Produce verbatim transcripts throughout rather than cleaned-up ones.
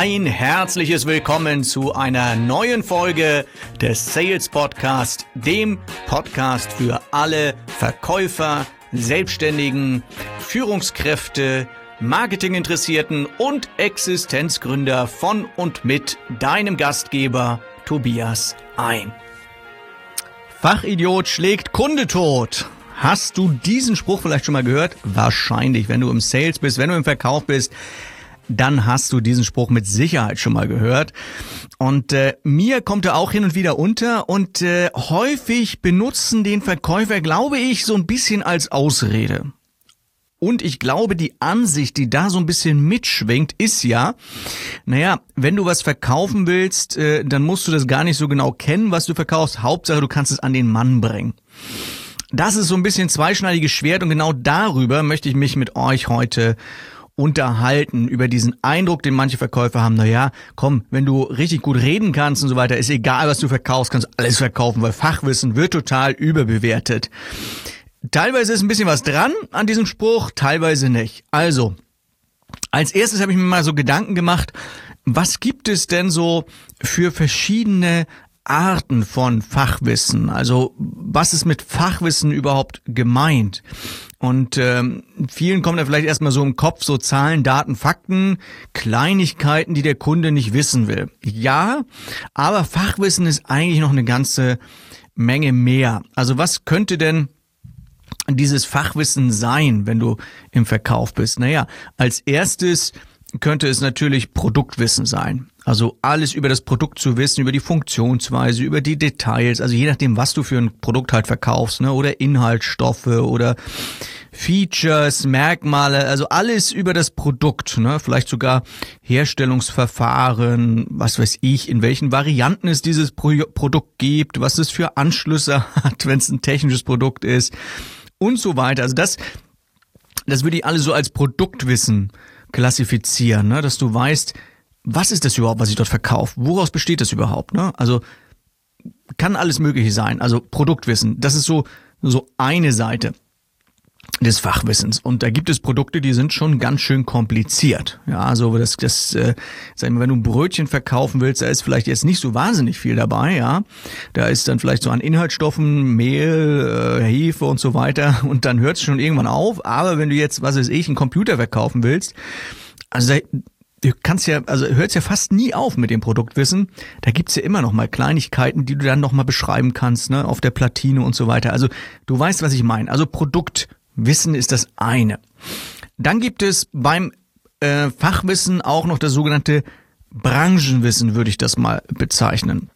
Ein herzliches Willkommen zu einer neuen Folge des Sales Podcast, dem Podcast für alle Verkäufer, Selbstständigen, Führungskräfte, Marketinginteressierten und Existenzgründer von und mit deinem Gastgeber Tobias ein. Fachidiot schlägt Kunde tot. Hast du diesen Spruch vielleicht schon mal gehört? Wahrscheinlich, wenn du im Sales bist, wenn du im Verkauf bist, dann hast du diesen Spruch mit Sicherheit schon mal gehört. Und äh, mir kommt er auch hin und wieder unter und äh, häufig benutzen den Verkäufer, glaube ich, so ein bisschen als Ausrede. Und ich glaube, die Ansicht, die da so ein bisschen mitschwingt, ist ja, naja, wenn du was verkaufen willst, äh, dann musst du das gar nicht so genau kennen, was du verkaufst. Hauptsache, du kannst es an den Mann bringen. Das ist so ein bisschen zweischneidiges Schwert und genau darüber möchte ich mich mit euch heute unterhalten, über diesen Eindruck, den manche Verkäufer haben, naja, komm, wenn du richtig gut reden kannst und so weiter, ist egal, was du verkaufst, kannst alles verkaufen, weil Fachwissen wird total überbewertet. Teilweise ist ein bisschen was dran an diesem Spruch, teilweise nicht. Also, als erstes habe ich mir mal so Gedanken gemacht, was gibt es denn so für verschiedene Arten von Fachwissen? Also, was ist mit Fachwissen überhaupt gemeint? Und ähm, vielen kommen da vielleicht erstmal so im Kopf so Zahlen, Daten, Fakten, Kleinigkeiten, die der Kunde nicht wissen will. Ja, aber Fachwissen ist eigentlich noch eine ganze Menge mehr. Also was könnte denn dieses Fachwissen sein, wenn du im Verkauf bist? Naja, als erstes könnte es natürlich Produktwissen sein. Also alles über das Produkt zu wissen, über die Funktionsweise, über die Details, also je nachdem, was du für ein Produkt halt verkaufst, ne, oder Inhaltsstoffe oder Features, Merkmale, also alles über das Produkt, ne, vielleicht sogar Herstellungsverfahren, was weiß ich, in welchen Varianten es dieses Pro- Produkt gibt, was es für Anschlüsse hat, wenn es ein technisches Produkt ist und so weiter. Also das, das würde ich alles so als Produktwissen klassifizieren, ne, dass du weißt, was ist das überhaupt, was ich dort verkaufe? Woraus besteht das überhaupt? Ne? Also kann alles Mögliche sein. Also Produktwissen, das ist so so eine Seite des Fachwissens. Und da gibt es Produkte, die sind schon ganz schön kompliziert. Ja, also das, das, äh, sag ich mal, wenn du ein Brötchen verkaufen willst, da ist vielleicht jetzt nicht so wahnsinnig viel dabei. Ja, da ist dann vielleicht so an Inhaltsstoffen Mehl, äh, Hefe und so weiter. Und dann hört es schon irgendwann auf. Aber wenn du jetzt, was weiß ich, einen Computer verkaufen willst, also da, du kannst ja, also hört's ja fast nie auf mit dem Produktwissen. Da gibt's ja immer noch mal Kleinigkeiten, die du dann noch mal beschreiben kannst, ne, auf der Platine und so weiter. Also du weißt, was ich meine. Also Produktwissen ist das eine. Dann gibt es beim äh, Fachwissen auch noch das sogenannte Branchenwissen, würde ich das mal bezeichnen.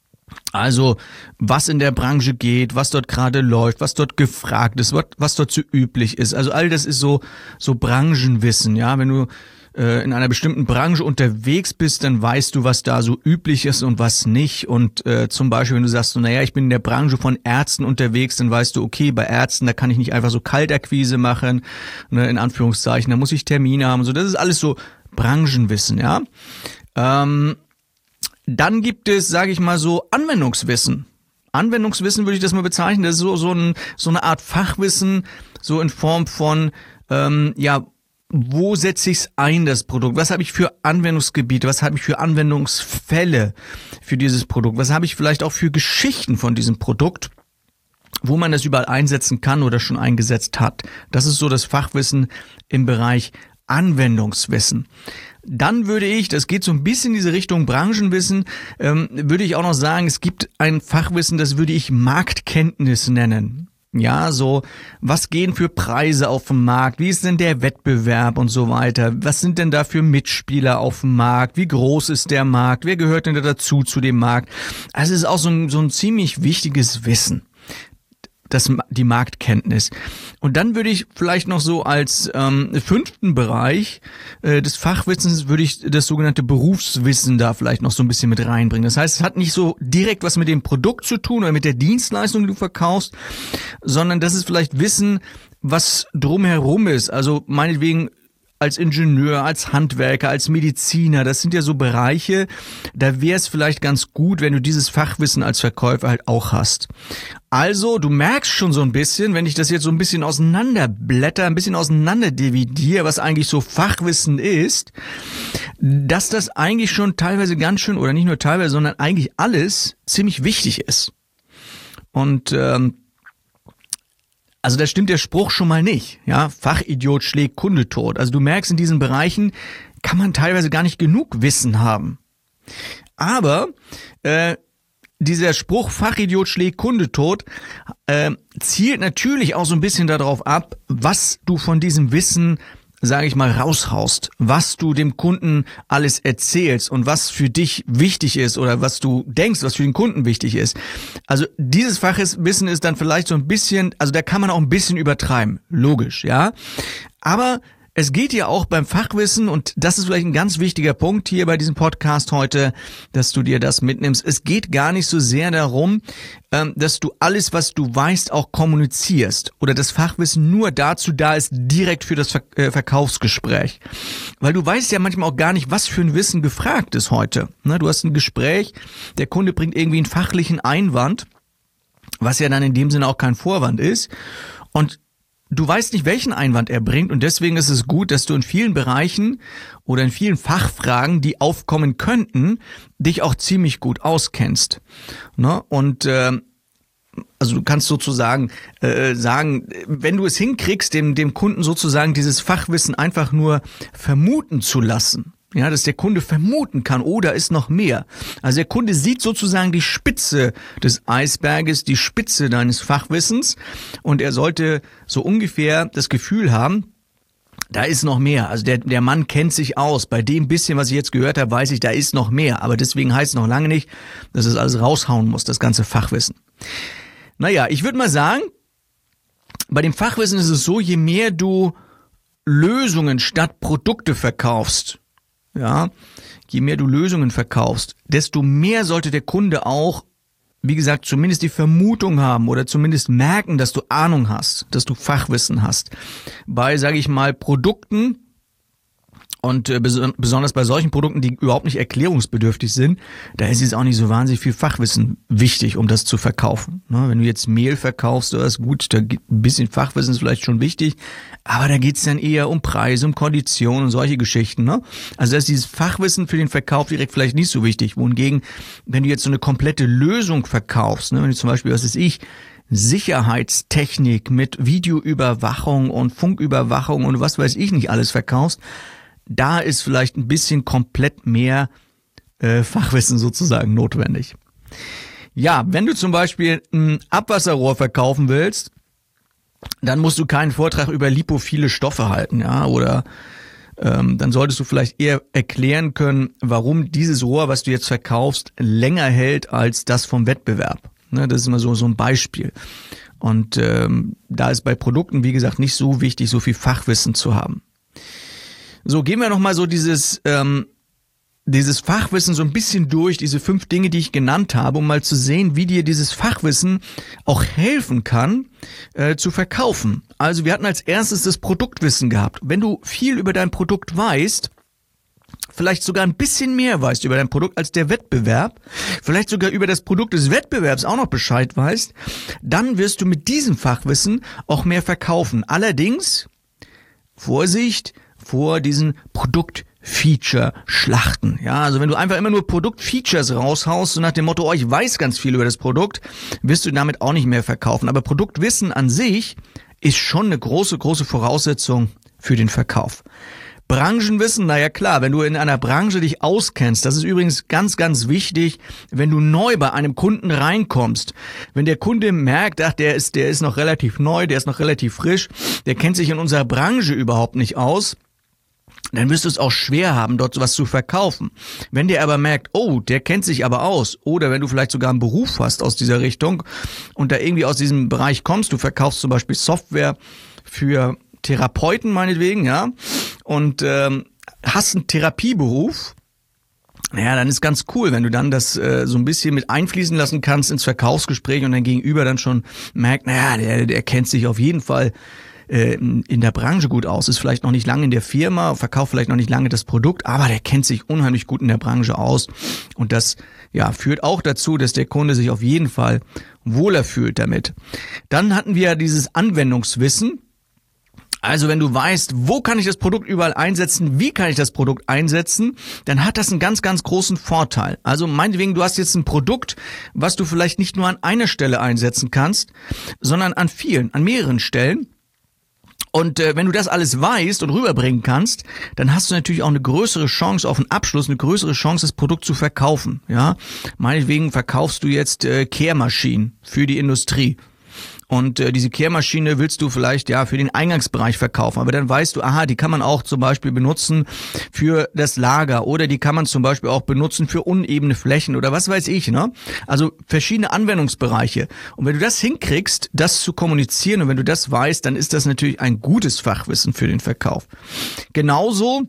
Also was in der Branche geht, was dort gerade läuft, was dort gefragt ist, was, was dort so üblich ist. Also all das ist so so Branchenwissen, ja, wenn du in einer bestimmten Branche unterwegs bist, dann weißt du, was da so üblich ist und was nicht. Und äh, zum Beispiel, wenn du sagst, so, naja, ich bin in der Branche von Ärzten unterwegs, dann weißt du, okay, bei Ärzten, da kann ich nicht einfach so Kaltakquise machen, ne, in Anführungszeichen, da muss ich Termine haben. So, das ist alles so Branchenwissen, ja. Ähm, dann gibt es, sage ich mal so, Anwendungswissen. Anwendungswissen würde ich das mal bezeichnen. Das ist so so, ein, so eine Art Fachwissen, so in Form von, ähm, ja, wo setze ich es ein, das Produkt? Was habe ich für Anwendungsgebiete? Was habe ich für Anwendungsfälle für dieses Produkt? Was habe ich vielleicht auch für Geschichten von diesem Produkt, wo man das überall einsetzen kann oder schon eingesetzt hat? Das ist so das Fachwissen im Bereich Anwendungswissen. Dann würde ich, das geht so ein bisschen in diese Richtung Branchenwissen, ähm, würde ich auch noch sagen, es gibt ein Fachwissen, das würde ich Marktkenntnis nennen. Ja, so, was gehen für Preise auf dem Markt? Wie ist denn der Wettbewerb und so weiter? Was sind denn da für Mitspieler auf dem Markt? Wie groß ist der Markt? Wer gehört denn da dazu zu dem Markt? Also es ist auch so ein, so ein ziemlich wichtiges Wissen, das, die Marktkenntnis. Und dann würde ich vielleicht noch so als ähm, fünften Bereich äh, des Fachwissens würde ich das sogenannte Berufswissen da vielleicht noch so ein bisschen mit reinbringen. Das heißt, es hat nicht so direkt was mit dem Produkt zu tun oder mit der Dienstleistung, die du verkaufst, sondern das ist vielleicht Wissen, was drumherum ist. Also meinetwegen als Ingenieur, als Handwerker, als Mediziner, das sind ja so Bereiche, da wäre es vielleicht ganz gut, wenn du dieses Fachwissen als Verkäufer halt auch hast. Also, du merkst schon so ein bisschen, wenn ich das jetzt so ein bisschen auseinanderblätter, ein bisschen auseinander dividiere, was eigentlich so Fachwissen ist, dass das eigentlich schon teilweise ganz schön, oder nicht nur teilweise, sondern eigentlich alles ziemlich wichtig ist. Und ähm, also da stimmt der Spruch schon mal nicht. Ja, Fachidiot schlägt Kunde tot. Also du merkst, in diesen Bereichen kann man teilweise gar nicht genug Wissen haben. Aber äh, dieser Spruch Fachidiot schlägt Kunde tot äh, zielt natürlich auch so ein bisschen darauf ab, was du von diesem Wissen, sage ich mal, raushaust, was du dem Kunden alles erzählst und was für dich wichtig ist oder was du denkst, was für den Kunden wichtig ist. Also dieses Fachwissen ist dann vielleicht so ein bisschen, also da kann man auch ein bisschen übertreiben, logisch, ja. Aber es geht ja auch beim Fachwissen, und das ist vielleicht ein ganz wichtiger Punkt hier bei diesem Podcast heute, dass du dir das mitnimmst. Es geht gar nicht so sehr darum, dass du alles, was du weißt, auch kommunizierst oder das Fachwissen nur dazu da ist, direkt für das Verkaufsgespräch. Weil du weißt ja manchmal auch gar nicht, was für ein Wissen gefragt ist heute. Du hast ein Gespräch, der Kunde bringt irgendwie einen fachlichen Einwand, was ja dann in dem Sinne auch kein Vorwand ist, und du weißt nicht, welchen Einwand er bringt, und deswegen ist es gut, dass du in vielen Bereichen oder in vielen Fachfragen, die aufkommen könnten, dich auch ziemlich gut auskennst. Ne? Und äh, also du kannst sozusagen äh, sagen, wenn du es hinkriegst, dem dem Kunden sozusagen dieses Fachwissen einfach nur vermuten zu lassen, ja, dass der Kunde vermuten kann, oh, da ist noch mehr. Also der Kunde sieht sozusagen die Spitze des Eisberges, die Spitze deines Fachwissens, und er sollte so ungefähr das Gefühl haben, da ist noch mehr. Also der, der Mann kennt sich aus. Bei dem bisschen, was ich jetzt gehört habe, weiß ich, da ist noch mehr. Aber deswegen heißt es noch lange nicht, dass es alles raushauen muss, das ganze Fachwissen. Naja, ich würde mal sagen, bei dem Fachwissen ist es so, je mehr du Lösungen statt Produkte verkaufst, ja, je mehr du Lösungen verkaufst, desto mehr sollte der Kunde auch, wie gesagt, zumindest die Vermutung haben oder zumindest merken, dass du Ahnung hast, dass du Fachwissen hast. Bei, sage ich mal, Produkten und äh, bes- besonders bei solchen Produkten, die überhaupt nicht erklärungsbedürftig sind, da ist jetzt auch nicht so wahnsinnig viel Fachwissen wichtig, um das zu verkaufen. Ne? Wenn du jetzt Mehl verkaufst, das ist gut, da gibt ein bisschen Fachwissen ist vielleicht schon wichtig, aber da geht's dann eher um Preise, um Konditionen und solche Geschichten. Ne? Also da ist dieses Fachwissen für den Verkauf direkt vielleicht nicht so wichtig. Wohingegen, wenn du jetzt so eine komplette Lösung verkaufst, ne? Wenn du zum Beispiel, was weiß ich, Sicherheitstechnik mit Videoüberwachung und Funküberwachung und was weiß ich nicht alles verkaufst, da ist vielleicht ein bisschen komplett mehr äh, Fachwissen sozusagen notwendig. Ja, wenn du zum Beispiel ein Abwasserrohr verkaufen willst, dann musst du keinen Vortrag über lipophile Stoffe halten, ja, oder ähm, dann solltest du vielleicht eher erklären können, warum dieses Rohr, was du jetzt verkaufst, länger hält als das vom Wettbewerb. Ne, das ist immer so so ein Beispiel. Und ähm, da ist bei Produkten, wie gesagt, nicht so wichtig, so viel Fachwissen zu haben. So, gehen wir nochmal so dieses ähm, dieses Fachwissen so ein bisschen durch, diese fünf Dinge, die ich genannt habe, um mal zu sehen, wie dir dieses Fachwissen auch helfen kann, äh, zu verkaufen. Also wir hatten als erstes das Produktwissen gehabt. Wenn du viel über dein Produkt weißt, vielleicht sogar ein bisschen mehr weißt über dein Produkt als der Wettbewerb, vielleicht sogar über das Produkt des Wettbewerbs auch noch Bescheid weißt, dann wirst du mit diesem Fachwissen auch mehr verkaufen. Allerdings, Vorsicht vor diesen Produkt-Feature-Schlachten. Ja, also wenn du einfach immer nur Produkt-Features raushaust, so nach dem Motto, oh, ich weiß ganz viel über das Produkt, wirst du damit auch nicht mehr verkaufen. Aber Produktwissen an sich ist schon eine große, große Voraussetzung für den Verkauf. Branchenwissen, naja klar, wenn du in einer Branche dich auskennst, das ist übrigens ganz, ganz wichtig, wenn du neu bei einem Kunden reinkommst. Wenn der Kunde merkt, ach, der ist, der ist noch relativ neu, der ist noch relativ frisch, der kennt sich in unserer Branche überhaupt nicht aus, dann wirst du es auch schwer haben, dort was zu verkaufen. Wenn der aber merkt, oh, der kennt sich aber aus, oder wenn du vielleicht sogar einen Beruf hast aus dieser Richtung und da irgendwie aus diesem Bereich kommst, du verkaufst zum Beispiel Software für Therapeuten meinetwegen, ja, und ähm, hast einen Therapieberuf, ja, dann ist ganz cool, wenn du dann das äh, so ein bisschen mit einfließen lassen kannst ins Verkaufsgespräch und dein Gegenüber dann schon merkt, naja, der, der kennt sich auf jeden Fall äh, in der Branche gut aus, ist vielleicht noch nicht lange in der Firma, verkauft vielleicht noch nicht lange das Produkt, aber der kennt sich unheimlich gut in der Branche aus und das ja führt auch dazu, dass der Kunde sich auf jeden Fall wohler fühlt damit. Dann hatten wir dieses Anwendungswissen. Also wenn du weißt, wo kann ich das Produkt überall einsetzen, wie kann ich das Produkt einsetzen, dann hat das einen ganz, ganz großen Vorteil. Also meinetwegen, du hast jetzt ein Produkt, was du vielleicht nicht nur an einer Stelle einsetzen kannst, sondern an vielen, an mehreren Stellen. Und äh, wenn du das alles weißt und rüberbringen kannst, dann hast du natürlich auch eine größere Chance auf einen Abschluss, eine größere Chance, das Produkt zu verkaufen. Ja, meinetwegen verkaufst du jetzt äh, Kehrmaschinen für die Industrie. Und äh, diese Kehrmaschine willst du vielleicht ja für den Eingangsbereich verkaufen, aber dann weißt du, aha, die kann man auch zum Beispiel benutzen für das Lager oder die kann man zum Beispiel auch benutzen für unebene Flächen oder was weiß ich, ne? Also verschiedene Anwendungsbereiche. Und wenn du das hinkriegst, das zu kommunizieren und wenn du das weißt, dann ist das natürlich ein gutes Fachwissen für den Verkauf. Genauso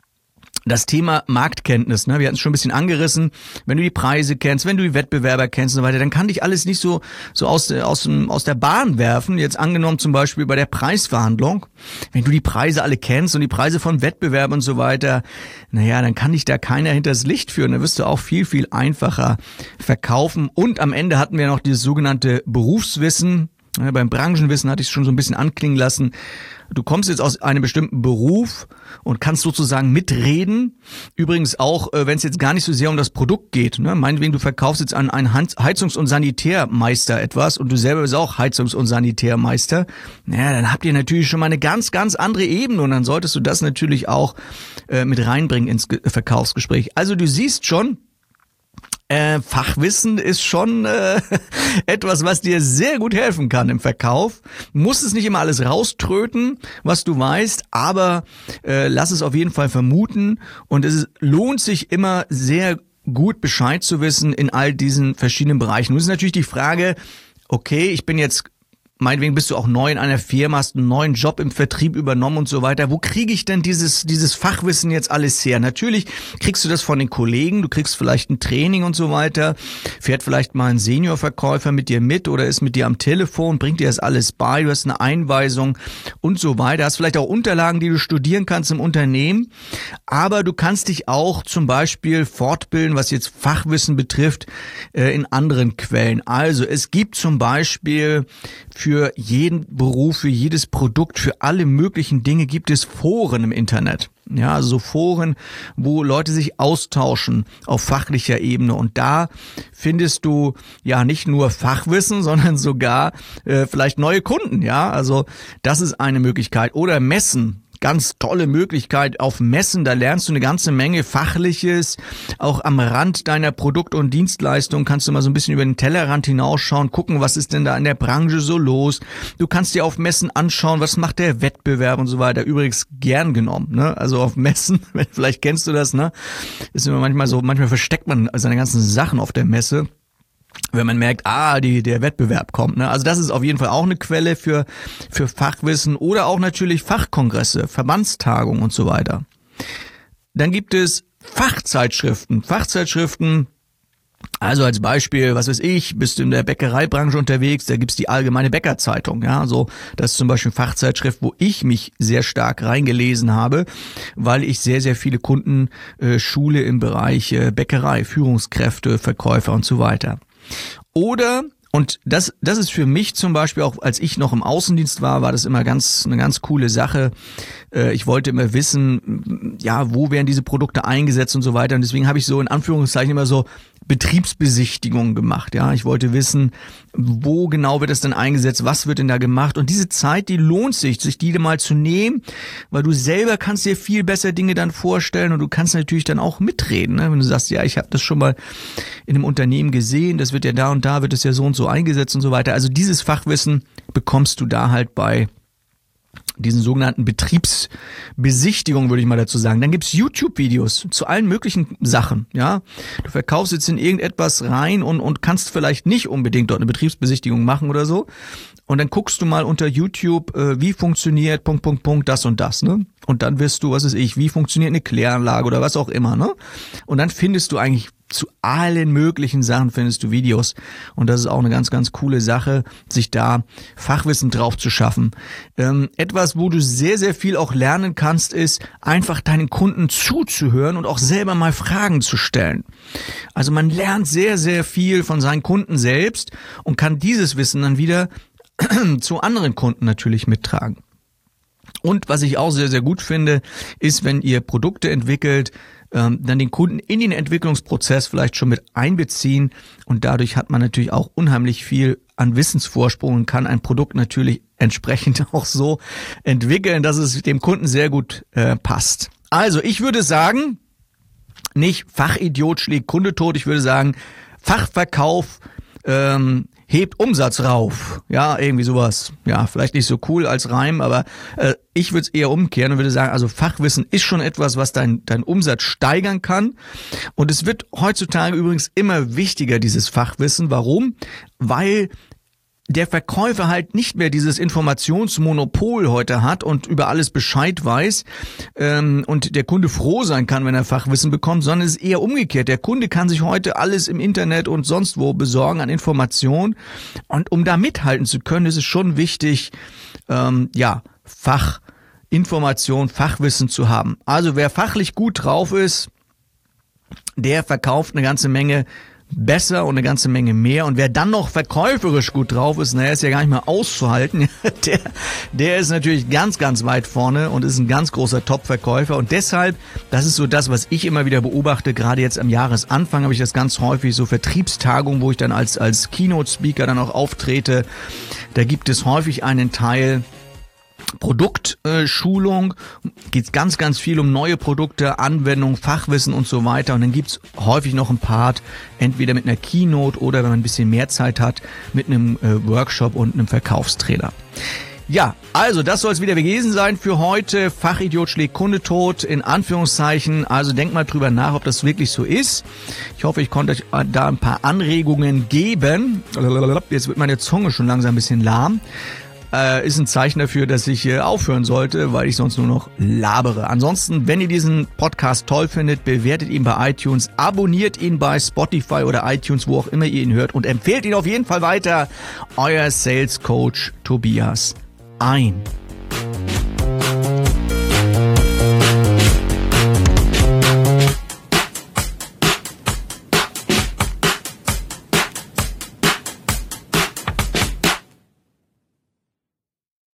das Thema Marktkenntnis, ne? Wir hatten es schon ein bisschen angerissen. Wenn du die Preise kennst, wenn du die Wettbewerber kennst und so weiter, dann kann dich alles nicht so so aus aus dem, aus der Bahn werfen. Jetzt angenommen zum Beispiel bei der Preisverhandlung, wenn du die Preise alle kennst und die Preise von Wettbewerben und so weiter, naja, dann kann dich da keiner hinters Licht führen. Da wirst du auch viel viel einfacher verkaufen. Und am Ende hatten wir noch dieses sogenannte Berufswissen. Ja, beim Branchenwissen hatte ich es schon so ein bisschen anklingen lassen. Du kommst jetzt aus einem bestimmten Beruf und kannst sozusagen mitreden. Übrigens auch, wenn es jetzt gar nicht so sehr um das Produkt geht. Ne? Meinetwegen, du verkaufst jetzt an einen Heizungs- und Sanitärmeister etwas und du selber bist auch Heizungs- und Sanitärmeister. Naja, dann habt ihr natürlich schon mal eine ganz, ganz andere Ebene und dann solltest du das natürlich auch äh, mit reinbringen ins Ge- Verkaufsgespräch. Also du siehst schon, Äh, Fachwissen ist schon äh, etwas, was dir sehr gut helfen kann im Verkauf. Du musst es nicht immer alles rauströten, was du weißt, aber äh, lass es auf jeden Fall vermuten und es lohnt sich immer sehr gut Bescheid zu wissen in all diesen verschiedenen Bereichen. Nun ist natürlich die Frage, okay, ich bin jetzt meinetwegen bist du auch neu in einer Firma, hast einen neuen Job im Vertrieb übernommen und so weiter. Wo kriege ich denn dieses dieses Fachwissen jetzt alles her? Natürlich kriegst du das von den Kollegen, du kriegst vielleicht ein Training und so weiter, fährt vielleicht mal ein Seniorverkäufer mit dir mit oder ist mit dir am Telefon, bringt dir das alles bei, du hast eine Einweisung und so weiter. Hast vielleicht auch Unterlagen, die du studieren kannst im Unternehmen, aber du kannst dich auch zum Beispiel fortbilden, was jetzt Fachwissen betrifft, in anderen Quellen. Also es gibt zum Beispiel für Für jeden Beruf, für jedes Produkt, für alle möglichen Dinge gibt es Foren im Internet. Ja, also so Foren, wo Leute sich austauschen auf fachlicher Ebene. Und da findest du ja nicht nur Fachwissen, sondern sogar äh, vielleicht neue Kunden. Ja, also das ist eine Möglichkeit. Oder Messen. Ganz tolle Möglichkeit auf Messen, da lernst du eine ganze Menge Fachliches, auch am Rand deiner Produkt- und Dienstleistung kannst du mal so ein bisschen über den Tellerrand hinausschauen, gucken, was ist denn da in der Branche so los. Du kannst dir auf Messen anschauen, was macht der Wettbewerb und so weiter, übrigens gern genommen, ne? Also auf Messen, vielleicht kennst du das, ne? Ist immer manchmal so, manchmal versteckt man seine ganzen Sachen auf der Messe, wenn man merkt, ah, die, der Wettbewerb kommt. Ne? Also das ist auf jeden Fall auch eine Quelle für, für Fachwissen oder auch natürlich Fachkongresse, Verbandstagungen und so weiter. Dann gibt es Fachzeitschriften. Fachzeitschriften, also als Beispiel, was weiß ich, bist du in der Bäckereibranche unterwegs, da gibt's die Allgemeine Bäckerzeitung. Ja, so, das ist zum Beispiel eine Fachzeitschrift, wo ich mich sehr stark reingelesen habe, weil ich sehr, sehr viele Kunden äh, schule im Bereich äh, Bäckerei, Führungskräfte, Verkäufer und so weiter. Oder, und das das ist für mich zum Beispiel auch, als ich noch im Außendienst war, war das immer ganz eine ganz coole Sache. Äh, ich wollte immer wissen, ja, wo werden diese Produkte eingesetzt und so weiter. Und deswegen habe ich so in Anführungszeichen immer so Betriebsbesichtigungen gemacht. Ja, ich wollte wissen, wo genau wird das denn eingesetzt, was wird denn da gemacht? Und diese Zeit, die lohnt sich, sich die mal zu nehmen, weil du selber kannst dir viel besser Dinge dann vorstellen und du kannst natürlich dann auch mitreden, ne? Wenn du sagst, ja, ich habe das schon mal in einem Unternehmen gesehen, das wird ja da und da wird es ja so und so eingesetzt und so weiter. Also dieses Fachwissen bekommst du da halt bei diesen sogenannten Betriebsbesichtigungen, würde ich mal dazu sagen. Dann gibt's YouTube-Videos zu allen möglichen Sachen. Ja, du verkaufst jetzt in irgendetwas rein und und kannst vielleicht nicht unbedingt dort eine Betriebsbesichtigung machen oder so. Und dann guckst du mal unter YouTube, äh, wie funktioniert Punkt Punkt Punkt das und das, ne? Und dann wirst du, was weiß ich, wie funktioniert eine Kläranlage oder was auch immer, ne? Und dann findest du eigentlich zu allen möglichen Sachen findest du Videos. Und das ist auch eine ganz, ganz coole Sache, sich da Fachwissen drauf zu schaffen. Ähm, etwas, wo du sehr, sehr viel auch lernen kannst, ist einfach deinen Kunden zuzuhören und auch selber mal Fragen zu stellen. Also man lernt sehr, sehr viel von seinen Kunden selbst und kann dieses Wissen dann wieder zu anderen Kunden natürlich mittragen. Und was ich auch sehr, sehr gut finde, ist, wenn ihr Produkte entwickelt, ähm, dann den Kunden in den Entwicklungsprozess vielleicht schon mit einbeziehen. Und dadurch hat man natürlich auch unheimlich viel an Wissensvorsprung und kann ein Produkt natürlich entsprechend auch so entwickeln, dass es dem Kunden sehr gut äh, passt. Also ich würde sagen, nicht Fachidiot schlägt Kunde tot, ich würde sagen, Fachverkauf ähm, hebt Umsatz rauf. Ja, irgendwie sowas. Ja, vielleicht nicht so cool als Reim, aber äh, ich würde es eher umkehren und würde sagen, also Fachwissen ist schon etwas, was dein, dein Umsatz steigern kann. Und es wird heutzutage übrigens immer wichtiger, dieses Fachwissen. Warum? Weil der Verkäufer halt nicht mehr dieses Informationsmonopol heute hat und über alles Bescheid weiß ähm, und der Kunde froh sein kann, wenn er Fachwissen bekommt, sondern es ist eher umgekehrt. Der Kunde kann sich heute alles im Internet und sonst wo besorgen an Informationen und um da mithalten zu können, ist es schon wichtig, ähm, ja, Fachinformation, Fachwissen zu haben. Also wer fachlich gut drauf ist, der verkauft eine ganze Menge besser und eine ganze Menge mehr. Und wer dann noch verkäuferisch gut drauf ist, naja, ist ja gar nicht mehr auszuhalten, der, der ist natürlich ganz, ganz weit vorne und ist ein ganz großer Top-Verkäufer. Und deshalb, das ist so das, was ich immer wieder beobachte, gerade jetzt am Jahresanfang habe ich das ganz häufig, so Vertriebstagungen, wo ich dann als, als Keynote-Speaker dann auch auftrete. Da gibt es häufig einen Teil Produktschulung, äh, geht ganz, ganz viel um neue Produkte, Anwendung, Fachwissen und so weiter. Und dann gibt's häufig noch einen Part, entweder mit einer Keynote oder wenn man ein bisschen mehr Zeit hat, mit einem äh, Workshop und einem Verkaufstrailer. Ja, also das soll es wieder gewesen sein für heute. Fachidiot schlägt Kunde tot, in Anführungszeichen. Also denkt mal drüber nach, ob das wirklich so ist. Ich hoffe, ich konnte euch da ein paar Anregungen geben. Jetzt wird meine Zunge schon langsam ein bisschen lahm. Äh, ist ein Zeichen dafür, dass ich äh, aufhören sollte, weil ich sonst nur noch labere. Ansonsten, wenn ihr diesen Podcast toll findet, bewertet ihn bei iTunes, abonniert ihn bei Spotify oder iTunes, wo auch immer ihr ihn hört und empfehlt ihn auf jeden Fall weiter. Euer Sales Coach Tobias Ein.